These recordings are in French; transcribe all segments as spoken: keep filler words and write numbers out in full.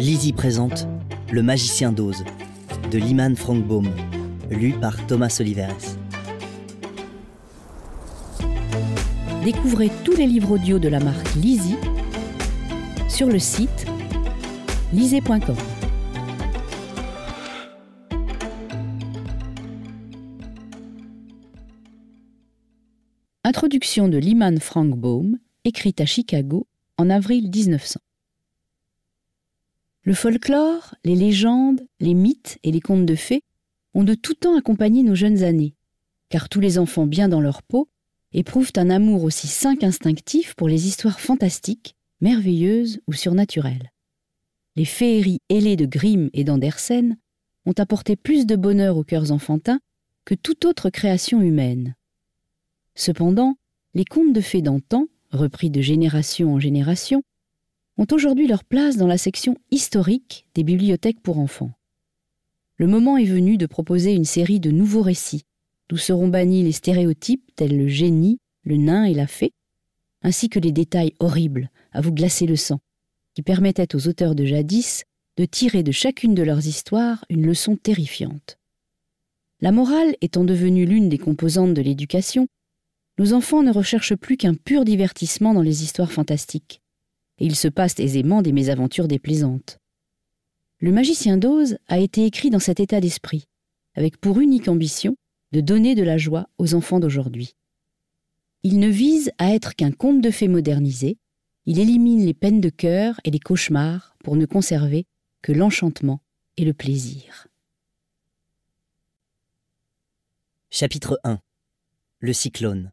Lizzie présente Le magicien d'Oz de Lyman Frank Baum, lu par Thomas Oliveres. Découvrez tous les livres audio de la marque Lizzie sur le site lisez point com. Introduction de Lyman Frank Baum, écrite à Chicago en avril dix-neuf cents. Le folklore, les légendes, les mythes et les contes de fées ont de tout temps accompagné nos jeunes années, car tous les enfants bien dans leur peau éprouvent un amour aussi sain qu'instinctif pour les histoires fantastiques, merveilleuses ou surnaturelles. Les féeries ailées de Grimm et d'Andersen ont apporté plus de bonheur aux cœurs enfantins que toute autre création humaine. Cependant, les contes de fées d'antan, repris de génération en génération, ont aujourd'hui leur place dans la section historique des bibliothèques pour enfants. Le moment est venu de proposer une série de nouveaux récits, d'où seront bannis les stéréotypes tels le génie, le nain et la fée, ainsi que les détails horribles à vous glacer le sang, qui permettaient aux auteurs de jadis de tirer de chacune de leurs histoires une leçon terrifiante. La morale étant devenue l'une des composantes de l'éducation, nos enfants ne recherchent plus qu'un pur divertissement dans les histoires fantastiques, et ils se passent aisément des mésaventures déplaisantes. Le magicien d'Oz a été écrit dans cet état d'esprit, avec pour unique ambition de donner de la joie aux enfants d'aujourd'hui. Il ne vise à être qu'un conte de fées modernisé, il élimine les peines de cœur et les cauchemars pour ne conserver que l'enchantement et le plaisir. Chapitre un. Le cyclone.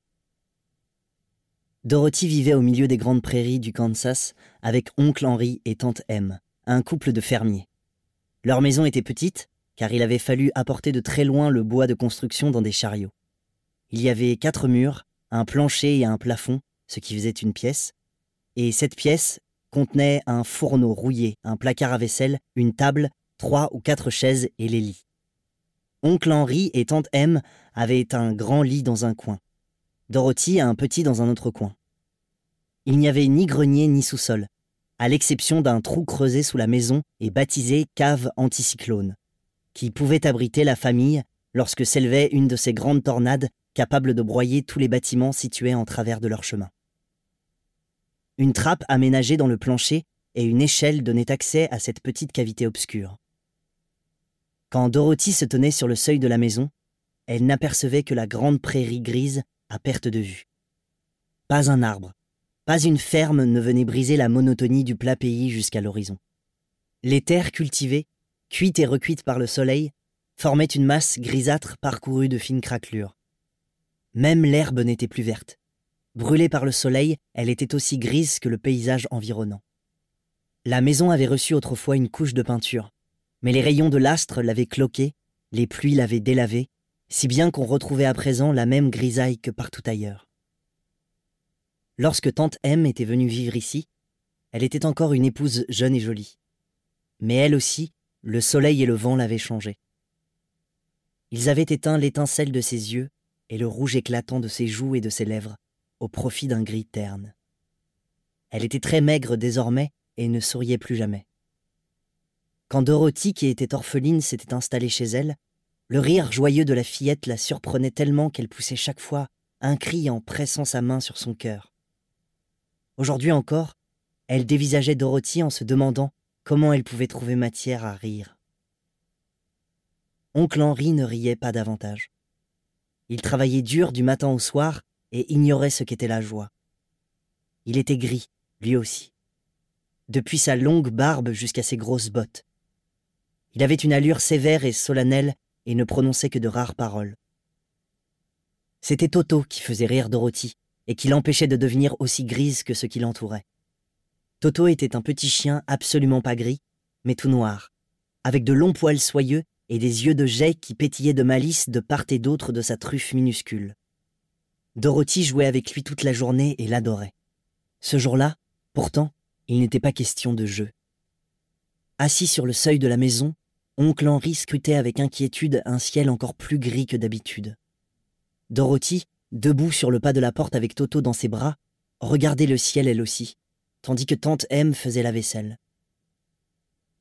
Dorothy vivait au milieu des grandes prairies du Kansas avec oncle Henry et tante Em, un couple de fermiers. Leur maison était petite, car il avait fallu apporter de très loin le bois de construction dans des chariots. Il y avait quatre murs, un plancher et un plafond, ce qui faisait une pièce, et cette pièce contenait un fourneau rouillé, un placard à vaisselle, une table, trois ou quatre chaises et les lits. Oncle Henry et tante Em avaient un grand lit dans un coin. Dorothy un petit dans un autre coin. Il n'y avait ni grenier ni sous-sol, à l'exception d'un trou creusé sous la maison et baptisé cave anticyclone, qui pouvait abriter la famille lorsque s'élevait une de ces grandes tornades capables de broyer tous les bâtiments situés en travers de leur chemin. Une trappe aménagée dans le plancher et une échelle donnaient accès à cette petite cavité obscure. Quand Dorothy se tenait sur le seuil de la maison, elle n'apercevait que la grande prairie grise à perte de vue. Pas un arbre, pas une ferme ne venait briser la monotonie du plat pays jusqu'à l'horizon. Les terres cultivées, cuites et recuites par le soleil, formaient une masse grisâtre parcourue de fines craquelures. Même l'herbe n'était plus verte. Brûlée par le soleil, elle était aussi grise que le paysage environnant. La maison avait reçu autrefois une couche de peinture, mais les rayons de l'astre l'avaient cloquée, les pluies l'avaient délavée, si bien qu'on retrouvait à présent la même grisaille que partout ailleurs. Lorsque tante Em était venue vivre ici, elle était encore une épouse jeune et jolie. Mais elle aussi, le soleil et le vent l'avaient changée. Ils avaient éteint l'étincelle de ses yeux et le rouge éclatant de ses joues et de ses lèvres, au profit d'un gris terne. Elle était très maigre désormais et ne souriait plus jamais. Quand Dorothy, qui était orpheline, s'était installée chez elle, le rire joyeux de la fillette la surprenait tellement qu'elle poussait chaque fois un cri en pressant sa main sur son cœur. Aujourd'hui encore, elle dévisageait Dorothy en se demandant comment elle pouvait trouver matière à rire. Oncle Henry ne riait pas davantage. Il travaillait dur du matin au soir et ignorait ce qu'était la joie. Il était gris, lui aussi, depuis sa longue barbe jusqu'à ses grosses bottes. Il avait une allure sévère et solennelle et ne prononçait que de rares paroles. C'était Toto qui faisait rire Dorothy et qui l'empêchait de devenir aussi grise que ce qui l'entourait. Toto était un petit chien absolument pas gris, mais tout noir, avec de longs poils soyeux et des yeux de jais qui pétillaient de malice de part et d'autre de sa truffe minuscule. Dorothy jouait avec lui toute la journée et l'adorait. Ce jour-là, pourtant, il n'était pas question de jeu. Assis sur le seuil de la maison, oncle Henry scrutait avec inquiétude un ciel encore plus gris que d'habitude. Dorothy, debout sur le pas de la porte avec Toto dans ses bras, regardait le ciel elle aussi, tandis que tante Em faisait la vaisselle.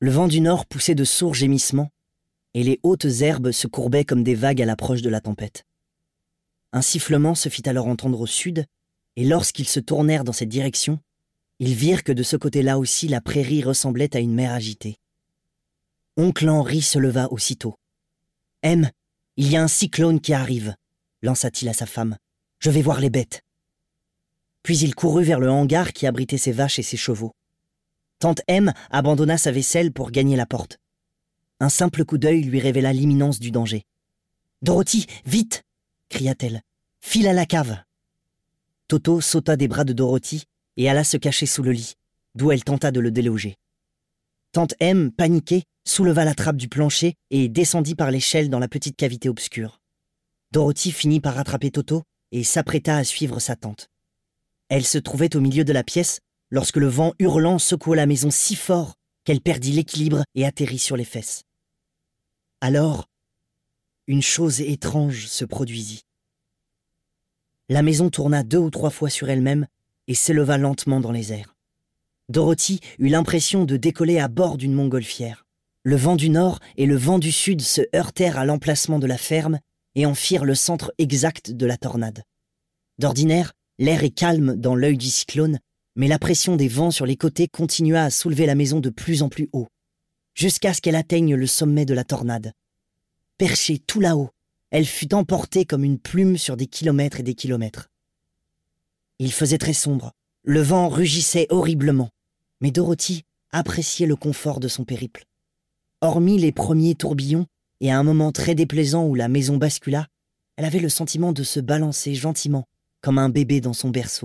Le vent du nord poussait de sourds gémissements, et les hautes herbes se courbaient comme des vagues à l'approche de la tempête. Un sifflement se fit alors entendre au sud, et lorsqu'ils se tournèrent dans cette direction, ils virent que de ce côté-là aussi la prairie ressemblait à une mer agitée. Oncle Henri se leva aussitôt. « Em, il y a un cyclone qui arrive, » lança-t-il à sa femme. « Je vais voir les bêtes. » Puis il courut vers le hangar qui abritait ses vaches et ses chevaux. Tante Em abandonna sa vaisselle pour gagner la porte. Un simple coup d'œil lui révéla l'imminence du danger. « Dorothy, vite !» cria-t-elle. « File à la cave !» Toto sauta des bras de Dorothy et alla se cacher sous le lit, d'où elle tenta de le déloger. Tante Em, paniquée, souleva la trappe du plancher et descendit par l'échelle dans la petite cavité obscure. Dorothy finit par rattraper Toto et s'apprêta à suivre sa tante. Elle se trouvait au milieu de la pièce lorsque le vent hurlant secoua la maison si fort qu'elle perdit l'équilibre et atterrit sur les fesses. Alors, une chose étrange se produisit. La maison tourna deux ou trois fois sur elle-même et s'éleva lentement dans les airs. Dorothy eut l'impression de décoller à bord d'une montgolfière. Le vent du nord et le vent du sud se heurtèrent à l'emplacement de la ferme et en firent le centre exact de la tornade. D'ordinaire, l'air est calme dans l'œil du cyclone, mais la pression des vents sur les côtés continua à soulever la maison de plus en plus haut, jusqu'à ce qu'elle atteigne le sommet de la tornade. Perchée tout là-haut, elle fut emportée comme une plume sur des kilomètres et des kilomètres. Il faisait très sombre, le vent rugissait horriblement, mais Dorothy appréciait le confort de son périple. Hormis les premiers tourbillons et à un moment très déplaisant où la maison bascula, elle avait le sentiment de se balancer gentiment, comme un bébé dans son berceau.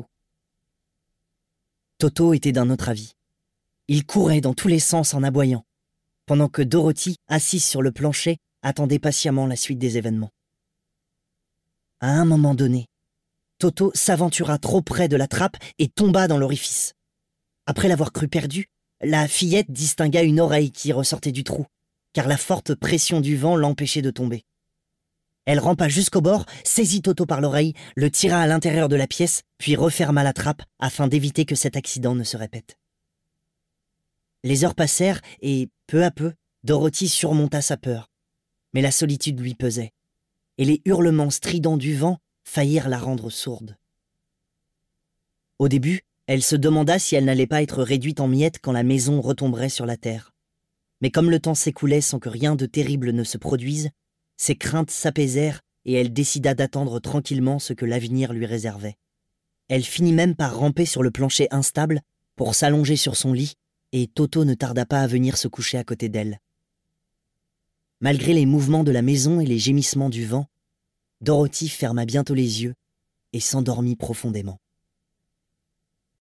Toto était d'un autre avis. Il courait dans tous les sens en aboyant, pendant que Dorothy, assise sur le plancher, attendait patiemment la suite des événements. À un moment donné, Toto s'aventura trop près de la trappe et tomba dans l'orifice. Après l'avoir cru perdue, la fillette distingua une oreille qui ressortait du trou, car la forte pression du vent l'empêchait de tomber. Elle rampa jusqu'au bord, saisit Toto par l'oreille, le tira à l'intérieur de la pièce, puis referma la trappe afin d'éviter que cet accident ne se répète. Les heures passèrent et, peu à peu, Dorothy surmonta sa peur. Mais la solitude lui pesait, et les hurlements stridents du vent faillirent la rendre sourde. Au début, elle se demanda si elle n'allait pas être réduite en miettes quand la maison retomberait sur la terre. Mais comme le temps s'écoulait sans que rien de terrible ne se produise, ses craintes s'apaisèrent et elle décida d'attendre tranquillement ce que l'avenir lui réservait. Elle finit même par ramper sur le plancher instable pour s'allonger sur son lit, et Toto ne tarda pas à venir se coucher à côté d'elle. Malgré les mouvements de la maison et les gémissements du vent, Dorothy ferma bientôt les yeux et s'endormit profondément.